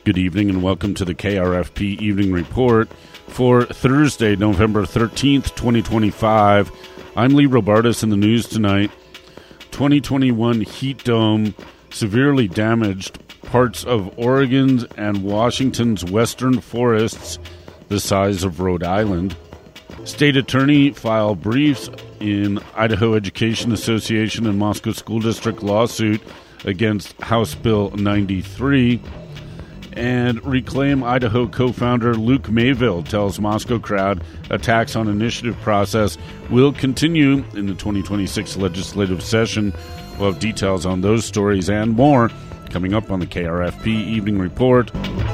Good evening and welcome to the KRFP Evening Report for Thursday, November 13th, 2025. I'm Lee Robartis in the news tonight. 2021 heat dome severely damaged parts of Oregon's and Washington's western forests the size of Rhode Island. State attorney filed briefs in Idaho Education Association and Moscow School District lawsuit against House Bill 93. And Reclaim Idaho co-founder Luke Mayville tells Moscow Crowd a tax on initiative process will continue in the 2026 legislative session. We'll have details on those stories and more coming up on the KRFP Evening Report.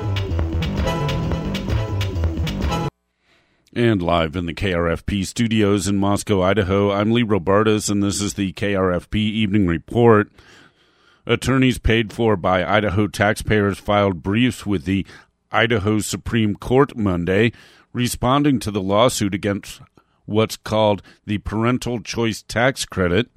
And live in the KRFP studios in Moscow, Idaho, I'm Lee Robartis, and this is the KRFP Evening Report. Attorneys paid for by Idaho taxpayers filed briefs with the Idaho Supreme Court Monday, responding to the lawsuit against what's called the Parental Choice Tax Credit.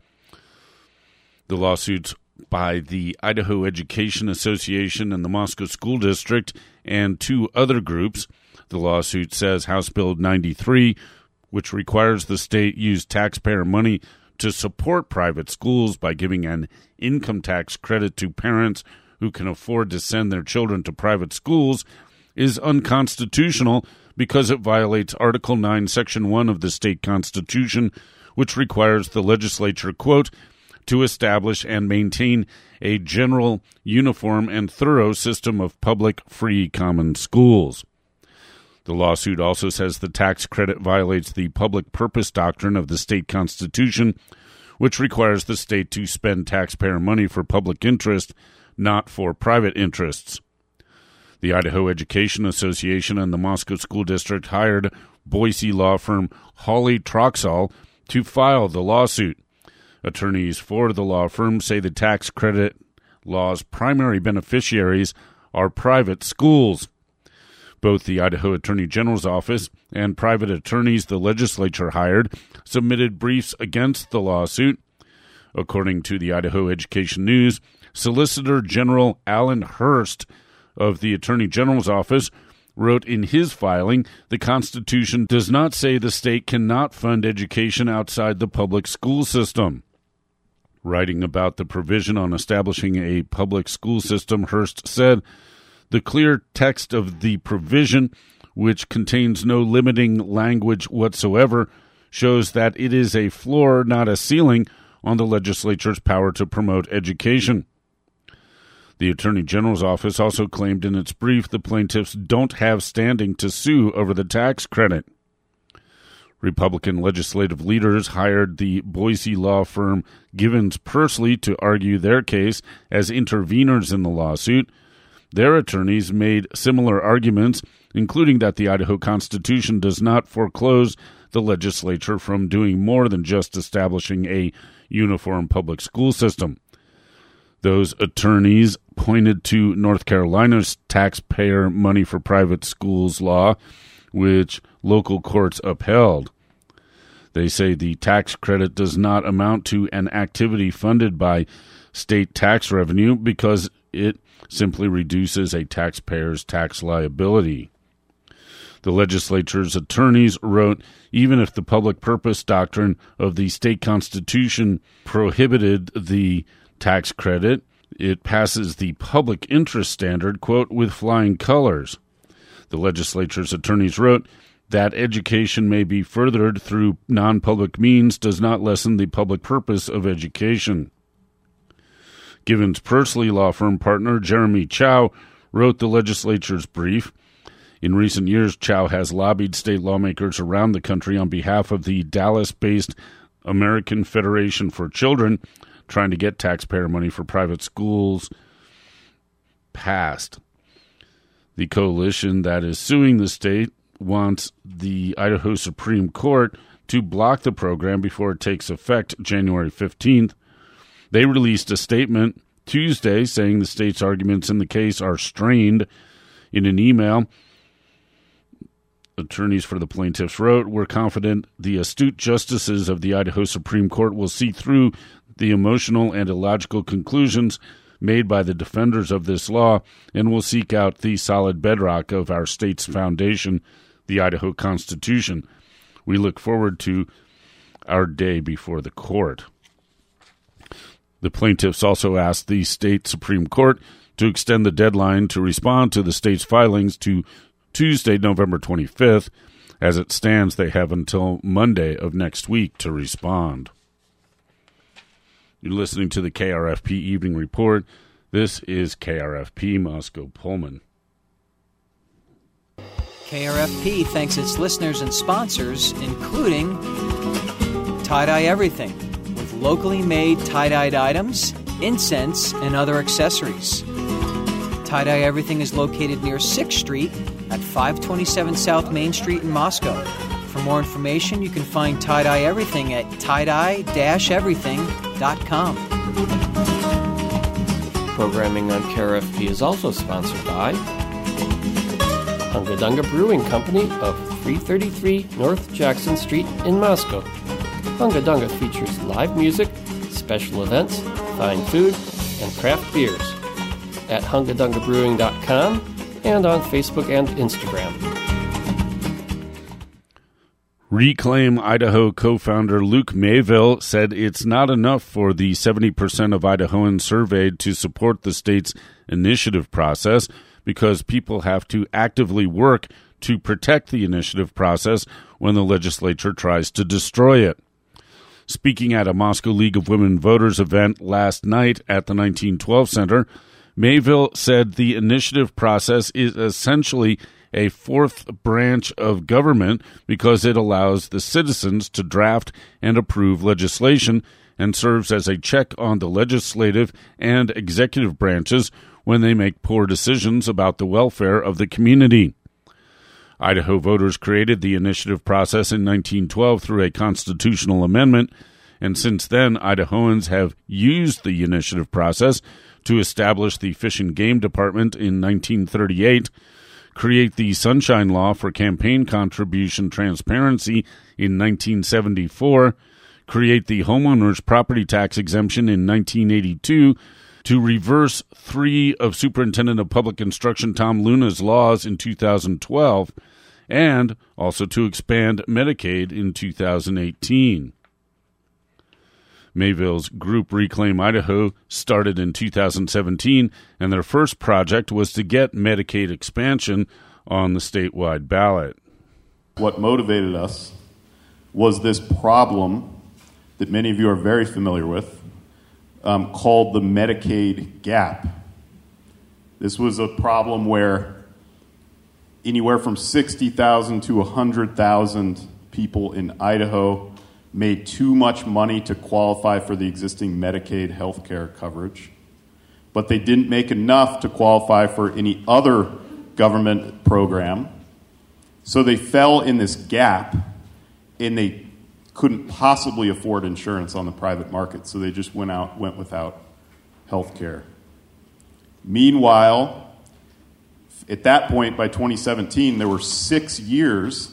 The lawsuits by the Idaho Education Association and the Moscow School District and two other groups. The lawsuit says House Bill 93, which requires the state use taxpayer money to support private schools by giving an income tax credit to parents who can afford to send their children to private schools, is unconstitutional because it violates Article 9, Section 1 of the state constitution, which requires the legislature, quote, to establish and maintain a general, uniform, and thorough system of public, free, common schools. The lawsuit also says the tax credit violates the public purpose doctrine of the state constitution, which requires the state to spend taxpayer money for public interest, not for private interests. The Idaho Education Association and the Moscow School District hired Boise law firm Hawley Troxall to file the lawsuit. Attorneys for the law firm say the tax credit law's primary beneficiaries are private schools. Both the Idaho Attorney General's office and private attorneys the legislature hired submitted briefs against the lawsuit. According to the Idaho Education News, Solicitor General Alan Hurst of the Attorney General's office wrote in his filing, the Constitution does not say the state cannot fund education outside the public school system. Writing about the provision on establishing a public school system, Hurst said, the clear text of the provision, which contains no limiting language whatsoever, shows that it is a floor, not a ceiling, on the legislature's power to promote education. The Attorney General's office also claimed in its brief the plaintiffs don't have standing to sue over the tax credit. Republican legislative leaders hired the Boise law firm Givens Pursley to argue their case as interveners in the lawsuit. Their attorneys made similar arguments, including that the Idaho Constitution does not foreclose the legislature from doing more than just establishing a uniform public school system. Those attorneys pointed to North Carolina's taxpayer money for private schools law, which local courts upheld. They say the tax credit does not amount to an activity funded by state tax revenue because it simply reduces a taxpayer's tax liability. The legislature's attorneys wrote, even if the public purpose doctrine of the state constitution prohibited the tax credit, it passes the public interest standard, quote, with flying colors. The legislature's attorneys wrote, that education may be furthered through non-public means does not lessen the public purpose of education. Givens Pursley law firm partner Jeremy Chow wrote the legislature's brief. In recent years, Chow has lobbied state lawmakers around the country on behalf of the Dallas-based American Federation for Children, trying to get taxpayer money for private schools passed. The coalition that is suing the state wants the Idaho Supreme Court to block the program before it takes effect January 15th. They released a statement Tuesday saying the state's arguments in the case are strained. In an email, attorneys for the plaintiffs wrote, we're confident the astute justices of the Idaho Supreme Court will see through the emotional and illogical conclusions made by the defenders of this law and will seek out the solid bedrock of our state's foundation, the Idaho Constitution. We look forward to our day before the court. The plaintiffs also asked the state Supreme Court to extend the deadline to respond to the state's filings to Tuesday, November 25th. As it stands, they have until Monday of next week to respond. You're listening to the KRFP Evening Report. This is KRFP Moscow Pullman. KRFP thanks its listeners and sponsors, including Tie-Dye Everything, with locally made tie-dyed items, incense, and other accessories. Tie-Dye Everything is located near 6th Street at 527 South Main Street in Moscow. For more information, you can find Tie-Dye Everything at tie-dye-everything.com. Programming on KRFP is also sponsored by Hunga Dunga Brewing Company of 333 North Jackson Street in Moscow. Hunga Dunga features live music, special events, fine food, and craft beers at hungadungabrewing.com and on Facebook and Instagram. Reclaim Idaho co-founder Luke Mayville said it's not enough for the 70% of Idahoans surveyed to support the state's initiative process because people have to actively work to protect the initiative process when the legislature tries to destroy it. Speaking at a Moscow League of Women Voters event last night at the 1912 Center, Mayville said the initiative process is essentially a fourth branch of government because it allows the citizens to draft and approve legislation and serves as a check on the legislative and executive branches when they make poor decisions about the welfare of the community. Idaho voters created the initiative process in 1912 through a constitutional amendment, and since then, Idahoans have used the initiative process to establish the Fish and Game Department in 1938, create the Sunshine Law for campaign contribution transparency in 1974, create the homeowners property tax exemption in 1982, to reverse 3 of Superintendent of Public Instruction Tom Luna's laws in 2012, and also to expand Medicaid in 2018. Mayville's group Reclaim Idaho started in 2017, and their first project was to get Medicaid expansion on the statewide ballot. What motivated us was this problem that many of you are very familiar with, called the Medicaid gap. This was a problem where anywhere from 60,000 to 100,000 people in Idaho made too much money to qualify for the existing Medicaid health care coverage, but they didn't make enough to qualify for any other government program. So they fell in this gap, and they couldn't possibly afford insurance on the private market, so they just went without health care. Meanwhile, at that point, by 2017, there were 6 years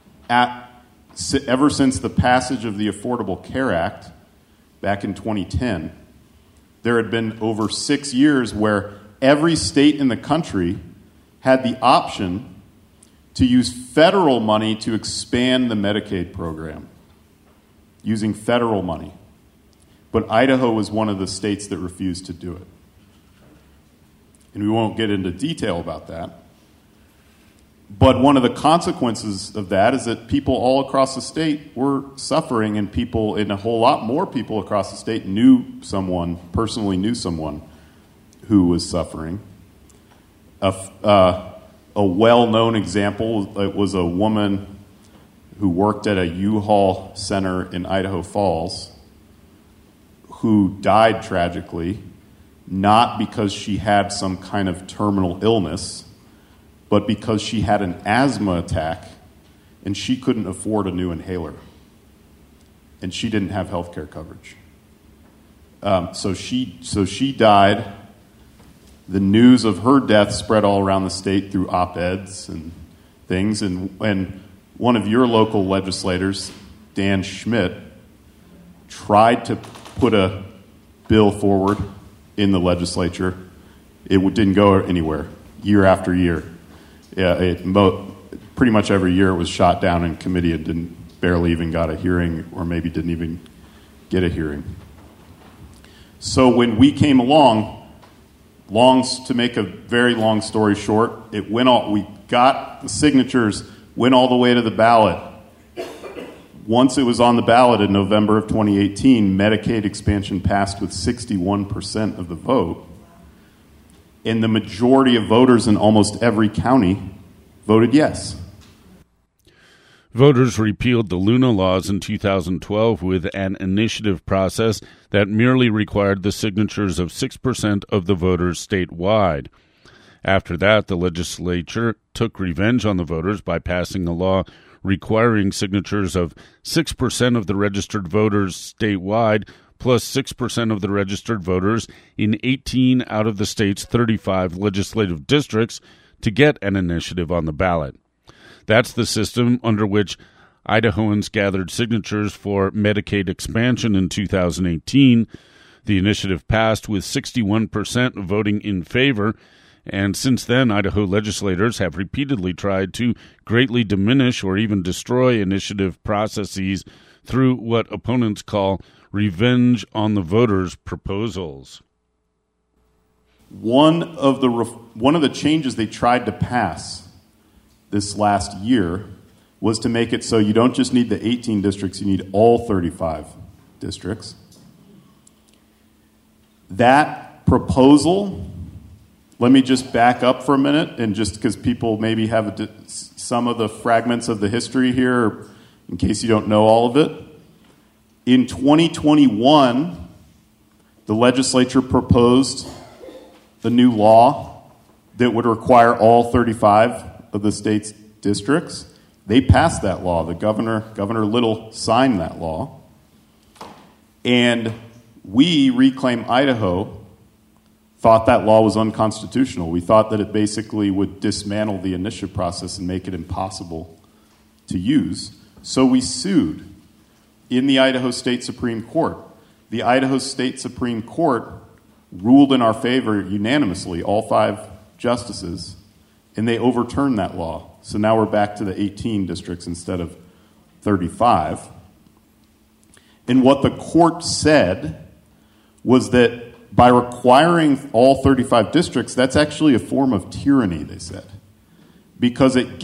ever since the passage of the Affordable Care Act back in 2010, there had been over 6 years where every state in the country had the option to use federal money to expand the Medicaid program, using federal money. But Idaho was one of the states that refused to do it. And we won't get into detail about that. But one of the consequences of that is that people all across the state were suffering, and a whole lot more people across the state personally knew someone who was suffering. A well-known example was a woman who worked at a U-Haul center in Idaho Falls who died tragically, not because she had some kind of terminal illness, but because she had an asthma attack and she couldn't afford a new inhaler. And she didn't have health care coverage. So she died. The news of her death spread all around the state through op-eds and things. And one of your local legislators, Dan Schmidt, tried to put a bill forward in the legislature. It didn't go anywhere year after year. Pretty much every year it was shot down in committee and barely even got a hearing, or maybe didn't even get a hearing. So when we came along, to make a very long story short, we got the signatures, went all the way to the ballot. Once it was on the ballot in November of 2018, Medicaid expansion passed with 61% of the vote. And the majority of voters in almost every county voted yes. Voters repealed the Luna laws in 2012 with an initiative process that merely required the signatures of 6% of the voters statewide. After that, the legislature took revenge on the voters by passing a law requiring signatures of 6% of the registered voters statewide plus 6% of the registered voters in 18 out of the state's 35 legislative districts to get an initiative on the ballot. That's the system under which Idahoans gathered signatures for Medicaid expansion in 2018. The initiative passed with 61% voting in favor, and since then, Idaho legislators have repeatedly tried to greatly diminish or even destroy initiative processes through what opponents call revenge on the voters proposals. One of the changes they tried to pass this last year was to make it so you don't just need the 18 districts, you need all 35 districts. That proposal, let me just back up for a minute, and just because people maybe have some of the fragments of the history here, in case you don't know all of it. In 2021, the legislature proposed a new law that would require all 35 of the state's districts. They passed that law. The Governor Little signed that law. And we, Reclaim Idaho, thought that law was unconstitutional. We thought that it basically would dismantle the initiative process and make it impossible to use. So we sued in the Idaho State Supreme Court. The Idaho State Supreme Court ruled in our favor unanimously, all 5 justices, and they overturned that law. So now we're back to the 18 districts instead of 35. And what the court said was that by requiring all 35 districts, that's actually a form of tyranny, they said. Because it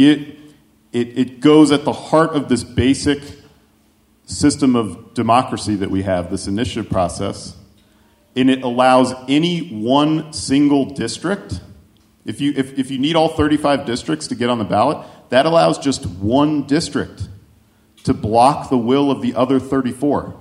goes at the heart of this basic system of democracy that we have, this initiative process, and it allows any one single district. If you need all 35 districts to get on the ballot, that allows just one district to block the will of the other 34.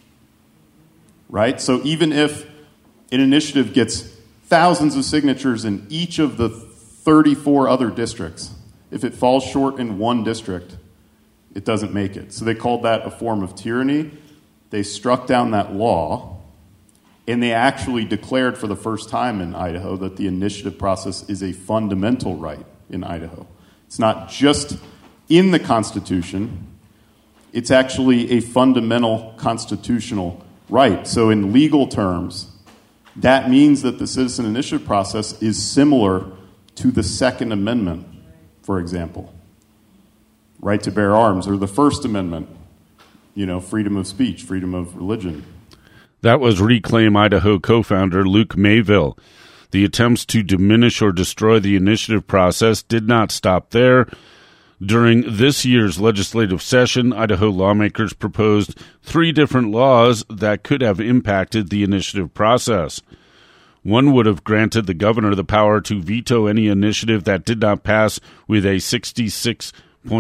Right? So even if an initiative gets thousands of signatures in each of the 34 other districts, if it falls short in one district, it doesn't make it. So they called that a form of tyranny. They struck down that law. And they actually declared for the first time in Idaho that the initiative process is a fundamental right in Idaho. It's not just in the Constitution, it's actually a fundamental constitutional right. So in legal terms, that means that the citizen initiative process is similar to the Second Amendment, for example. Right to bear arms, or the First Amendment, freedom of speech, freedom of religion. That was Reclaim Idaho co-founder Luke Mayville. The attempts to diminish or destroy the initiative process did not stop there. During this year's legislative session, Idaho lawmakers proposed 3 different laws that could have impacted the initiative process. One would have granted the governor the power to veto any initiative that did not pass with a 66.7%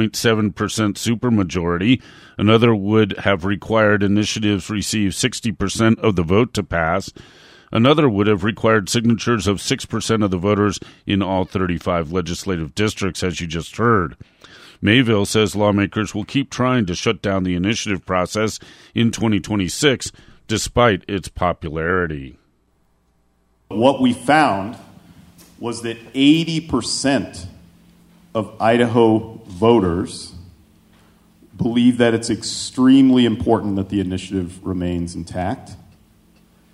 supermajority. Another would have required initiatives receive 60% of the vote to pass. Another would have required signatures of 6% of the voters in all 35 legislative districts, as you just heard. Mayville says lawmakers will keep trying to shut down the initiative process in 2026, despite its popularity. What we found was that 80% of Idaho voters believe that it's extremely important that the initiative remains intact.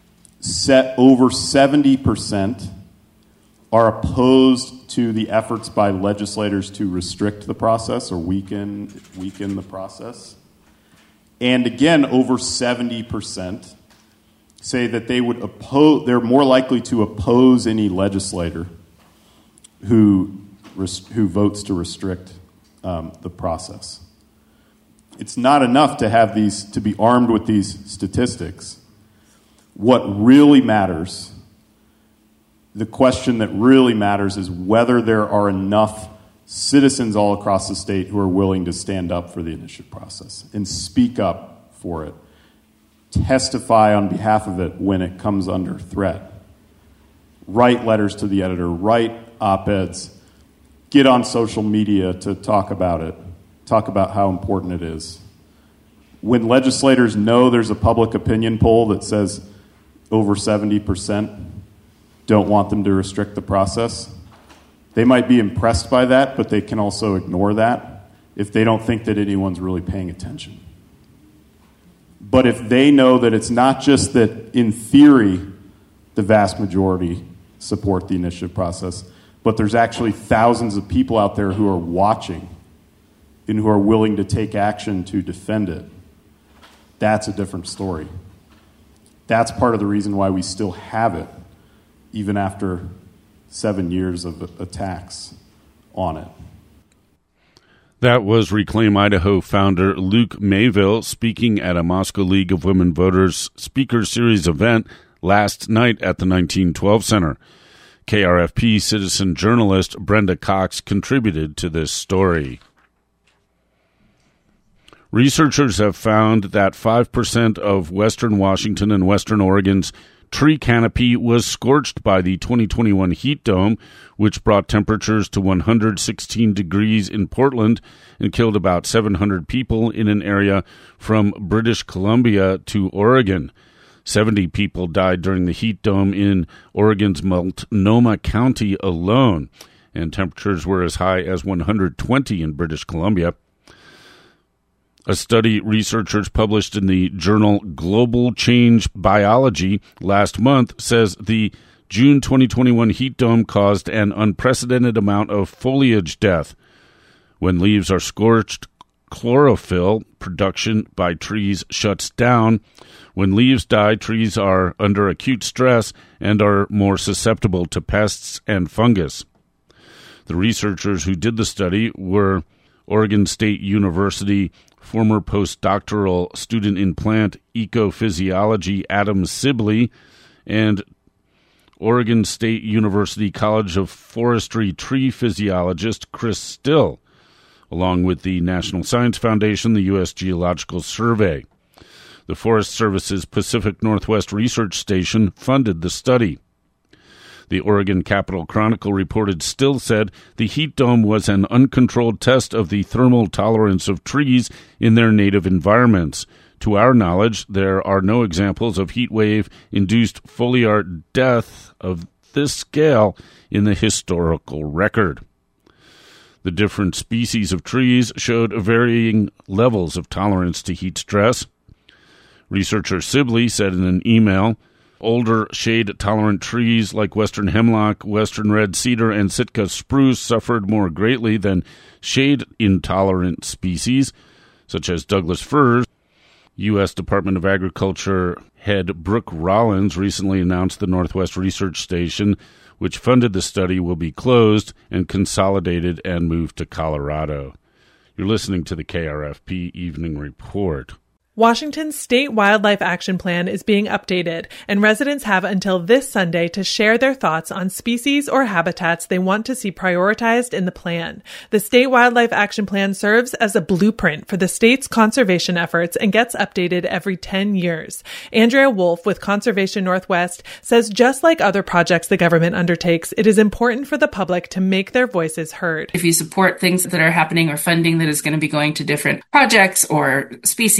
over 70% are opposed to the efforts by legislators to restrict the process or weaken the process. And again, over 70% say that they would they're more likely to oppose any legislator who votes to restrict the process. It's not enough to be armed with these statistics. What really matters, the question that really matters, is whether there are enough citizens all across the state who are willing to stand up for the initiative process and speak up for it, testify on behalf of it when it comes under threat, write letters to the editor, write op-eds, get on social media to talk about it, talk about how important it is. When legislators know there's a public opinion poll that says over 70% don't want them to restrict the process, they might be impressed by that, but they can also ignore that if they don't think that anyone's really paying attention. But if they know that it's not just that in theory the vast majority support the initiative process, but there's actually thousands of people out there who are watching and who are willing to take action to defend it, that's a different story. That's part of the reason why we still have it, even after 7 years of attacks on it. That was Reclaim Idaho founder Luke Mayville speaking at a Moscow League of Women Voters Speaker Series event last night at the 1912 Center. KRFP citizen journalist Brenda Cox contributed to this story. Researchers have found that 5% of western Washington and western Oregon's tree canopy was scorched by the 2021 heat dome, which brought temperatures to 116 degrees in Portland and killed about 700 people in an area from British Columbia to Oregon. 70 people died during the heat dome in Oregon's Multnomah County alone, and temperatures were as high as 120 in British Columbia. A study researchers published in the journal Global Change Biology last month says the June 2021 heat dome caused an unprecedented amount of foliage death. When leaves are scorched, chlorophyll production by trees shuts down. When leaves die, trees are under acute stress and are more susceptible to pests and fungus. The researchers who did the study were Oregon State University former postdoctoral student in plant ecophysiology Adam Sibley and Oregon State University College of Forestry tree physiologist Chris Still, along with the National Science Foundation, the U.S. Geological Survey. The Forest Service's Pacific Northwest Research Station funded the study. The Oregon Capitol Chronicle reported Still said the heat dome was an uncontrolled test of the thermal tolerance of trees in their native environments. To our knowledge, there are no examples of heat wave-induced foliar death of this scale in the historical record. The different species of trees showed varying levels of tolerance to heat stress. Researcher Sibley said in an email, older shade-tolerant trees like western hemlock, western red cedar, and Sitka spruce suffered more greatly than shade-intolerant species, such as Douglas firs. U.S. Department of Agriculture head Brooke Rollins recently announced the Northwest Research Station, which funded the study, will be closed and consolidated and moved to Colorado. You're listening to the KRFP Evening Report. Washington's State Wildlife Action Plan is being updated, and residents have until this Sunday to share their thoughts on species or habitats they want to see prioritized in the plan. The State Wildlife Action Plan serves as a blueprint for the state's conservation efforts and gets updated every 10 years. Andrea Wolf with Conservation Northwest says just like other projects the government undertakes, it is important for the public to make their voices heard. If you support things that are happening or funding that is going to be going to different projects or species or areas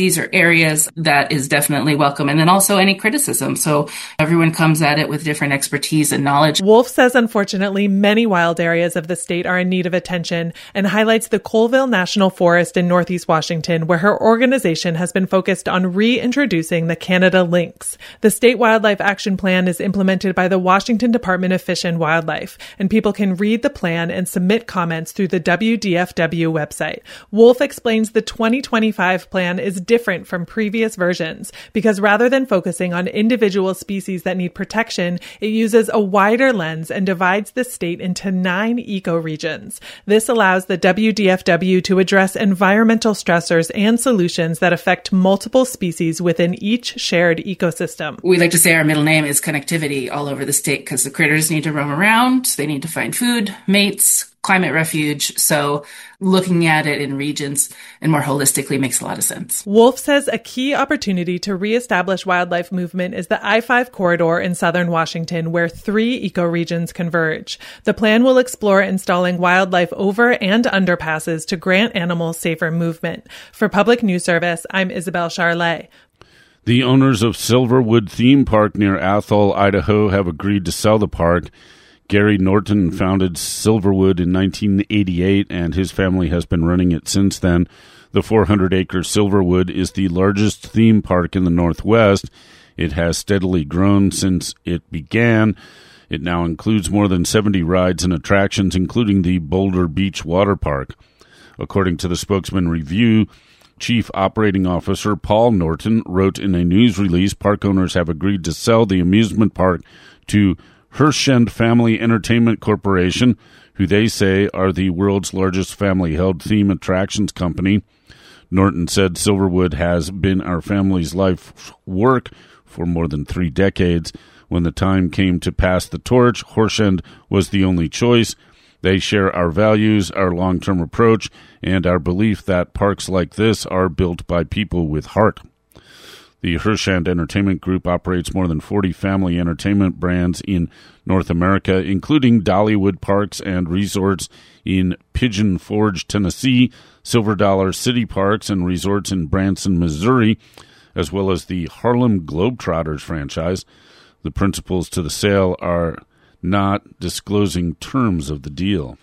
areas, that is definitely welcome. And then also any criticism. So everyone comes at it with different expertise and knowledge. Wolf says, unfortunately, many wild areas of the state are in need of attention and highlights the Colville National Forest in Northeast Washington, where her organization has been focused on reintroducing the Canada lynx. The State Wildlife Action Plan is implemented by the Washington Department of Fish and Wildlife, and people can read the plan and submit comments through the WDFW website. Wolf explains the 2025 plan is different from previous versions because rather than focusing on individual species that need protection, it uses a wider lens and divides the state into 9 ecoregions. This allows the WDFW to address environmental stressors and solutions that affect multiple species within each shared ecosystem. We like to say our middle name is connectivity all over the state because the critters need to roam around, they need to find food, mates, climate refuge. So looking at it in regions and more holistically makes a lot of sense. Wolf says a key opportunity to reestablish wildlife movement is the I-5 corridor in southern Washington, where 3 ecoregions converge. The plan will explore installing wildlife over and underpasses to grant animals safer movement. For Public News Service, I'm Isabel Charlet. The owners of Silverwood Theme Park near Athol, Idaho, have agreed to sell the park. Gary Norton founded Silverwood in 1988, and his family has been running it since then. The 400-acre Silverwood is the largest theme park in the Northwest. It has steadily grown since it began. It now includes more than 70 rides and attractions, including the Boulder Beach Water Park. According to the Spokesman Review, Chief Operating Officer Paul Norton wrote in a news release, park owners have agreed to sell the amusement park to Hirschend Family Entertainment Corporation, who they say are the world's largest family-held theme attractions company. Norton said Silverwood has been our family's life work for more than 3 decades. When the time came to pass the torch, Hirschend was the only choice. They share our values, our long-term approach, and our belief that parks like this are built by people with heart. The Hirschend Entertainment Group operates more than 40 family entertainment brands in North America, including Dollywood Parks and Resorts in Pigeon Forge, Tennessee, Silver Dollar City Parks and Resorts in Branson, Missouri, as well as the Harlem Globetrotters franchise. The principals to the sale are not disclosing terms of the deal.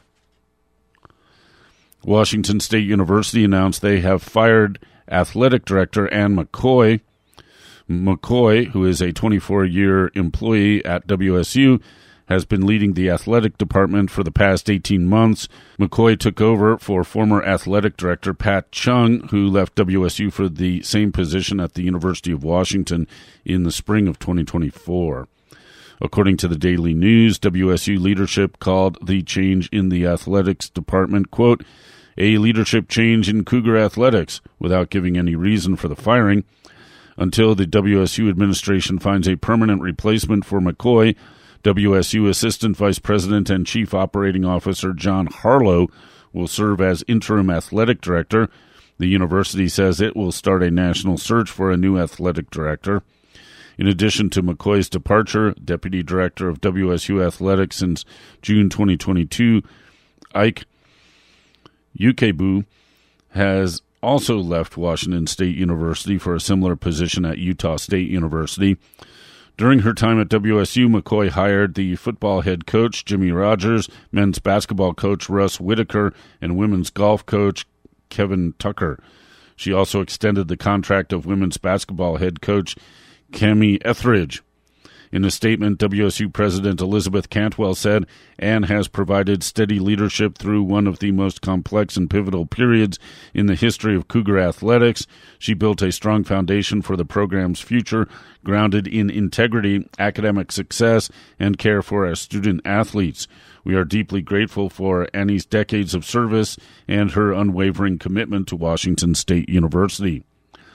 Washington State University announced they have fired athletic director Ann McCoy. McCoy, who is a 24-year employee at WSU, has been leading the athletic department for the past 18 months. McCoy took over for former athletic director Pat Chung, who left WSU for the same position at the University of Washington in the spring of 2024. According to the Daily News, WSU leadership called the change in the athletics department, quote, a leadership change in Cougar athletics, without giving any reason for the firing. Until the WSU administration finds a permanent replacement for McCoy, WSU Assistant Vice President and Chief Operating Officer John Harlow will serve as interim athletic director. The university says it will start a national search for a new athletic director. In addition to McCoy's departure, Deputy Director of WSU Athletics since June 2022, Ike Ukebo, has also left Washington State University for a similar position at Utah State University. During her time at WSU, McCoy hired the football head coach, Jimmy Rogers, men's basketball coach, Russ Whitaker, and women's golf coach, Kevin Tucker. She also extended the contract of women's basketball head coach, Cami Etheridge. In a statement, WSU President Elizabeth Cantwell said, Ann has provided steady leadership through one of the most complex and pivotal periods in the history of Cougar athletics. She built a strong foundation for the program's future, grounded in integrity, academic success, and care for our student athletes. We are deeply grateful for Annie's decades of service and her unwavering commitment to Washington State University.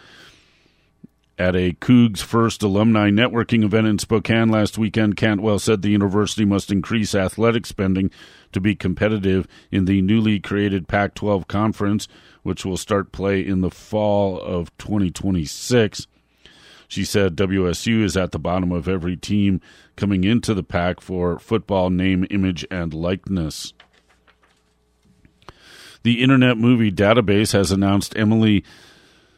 At a Cougs First alumni networking event in Spokane last weekend, Cantwell said the university must increase athletic spending to be competitive in the newly created Pac-12 conference, which will start play in the fall of 2026. She said WSU is at the bottom of every team coming into the Pac for football name, image, and likeness. The Internet Movie Database has announced Emily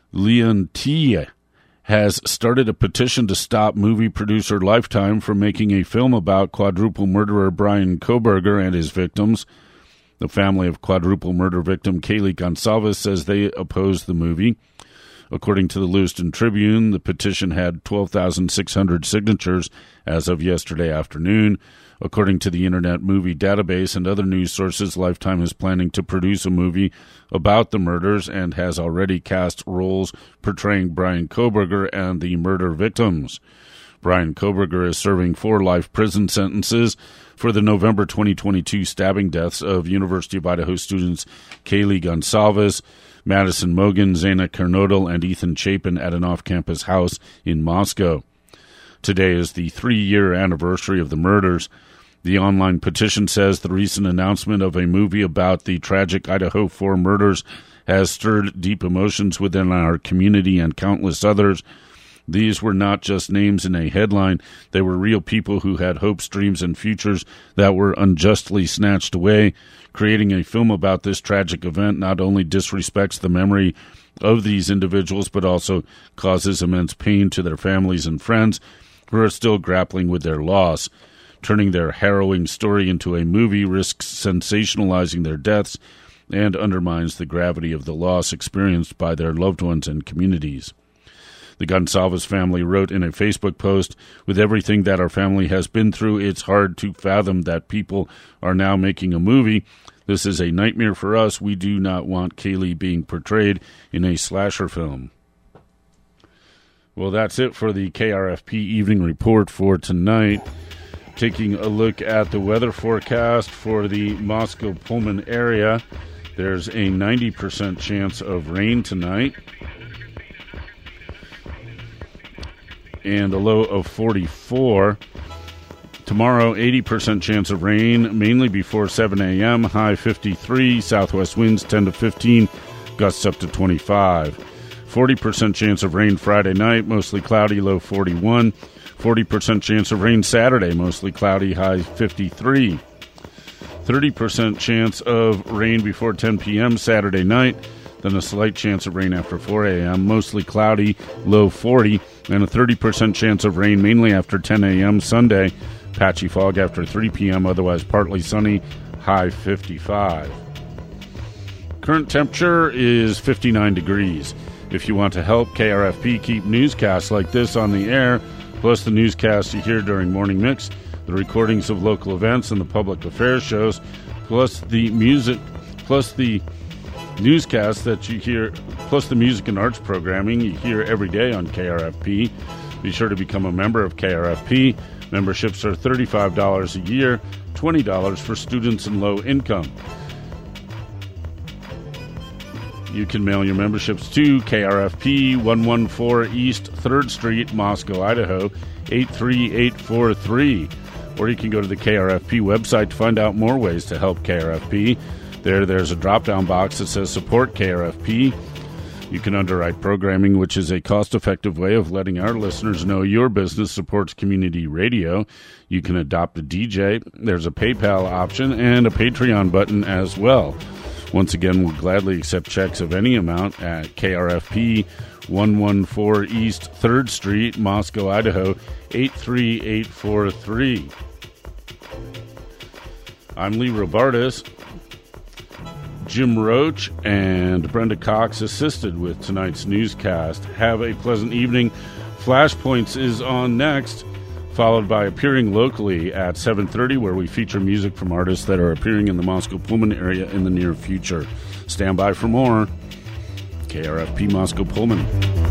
Leontief has started a petition to stop movie producer Lifetime from making a film about quadruple murderer Bryan Kohberger and his victims. The family of quadruple murder victim Kaylee Goncalves says they oppose the movie. According to the Lewiston Tribune, the petition had 12,600 signatures as of yesterday afternoon. According to the Internet Movie Database and other news sources, Lifetime is planning to produce a movie about the murders and has already cast roles portraying Bryan Kohberger and the murder victims. Bryan Kohberger is serving 4 life prison sentences for the November 2022 stabbing deaths of University of Idaho students Kaylee Goncalves, Madison Mogen, Zaina Kernodle, and Ethan Chapin at an off-campus house in Moscow. Today is the 3-year anniversary of the murders. The online petition says the recent announcement of a movie about the tragic Idaho 4 murders has stirred deep emotions within our community and countless others. These were not just names in a headline. They were real people who had hopes, dreams, and futures that were unjustly snatched away. Creating a film about this tragic event not only disrespects the memory of these individuals, but also causes immense pain to their families and friends who are still grappling with their loss. Turning their harrowing story into a movie risks sensationalizing their deaths and undermines the gravity of the loss experienced by their loved ones and communities. The Goncalves family wrote in a Facebook post, "With everything that our family has been through, it's hard to fathom that people are now making a movie. This is a nightmare for us. We do not want Kaylee being portrayed in a slasher film." Well, that's it for the KRFP Evening Report for tonight. Taking a look at the weather forecast for the Moscow-Pullman area, there's a 90% chance of rain tonight and a low of 44. Tomorrow, 80% chance of rain, mainly before 7 a.m., high 53, southwest winds 10 to 15, gusts up to 25. 40% chance of rain Friday night, mostly cloudy, low 41. 40% chance of rain Saturday, mostly cloudy, high 53. 30% chance of rain before 10 p.m. Saturday night, then a slight chance of rain after 4 a.m., mostly cloudy, low 40, and a 30% chance of rain mainly after 10 a.m. Sunday, patchy fog after 3 p.m., otherwise partly sunny, high 55. Current temperature is 59 degrees. If you want to help KRFP keep newscasts like this on the air, plus the newscasts you hear during Morning Mix, the recordings of local events and the public affairs shows, plus the music, plus the newscasts that you hear, plus the music and arts programming you hear every day on KRFP, be sure to become a member of KRFP. Memberships are $35 a year, $20 for students and low income. You can mail your memberships to KRFP, 114 East 3rd Street, Moscow, Idaho, 83843. Or you can go to the KRFP website to find out more ways to help KRFP. There's a drop-down box that says Support KRFP. You can underwrite programming, which is a cost-effective way of letting our listeners know your business supports community radio. You can adopt a DJ. There's a PayPal option and a Patreon button as well. Once again, we'll gladly accept checks of any amount at KRFP, 114 East 3rd Street, Moscow, Idaho, 83843. I'm Lee Robartis. Jim Roach and Brenda Cox assisted with tonight's newscast. Have a pleasant evening. Flashpoints is on next, followed by Appearing Locally at 7:30, where we feature music from artists that are appearing in the Moscow-Pullman area in the near future. Stand by for more. KRFP Moscow-Pullman.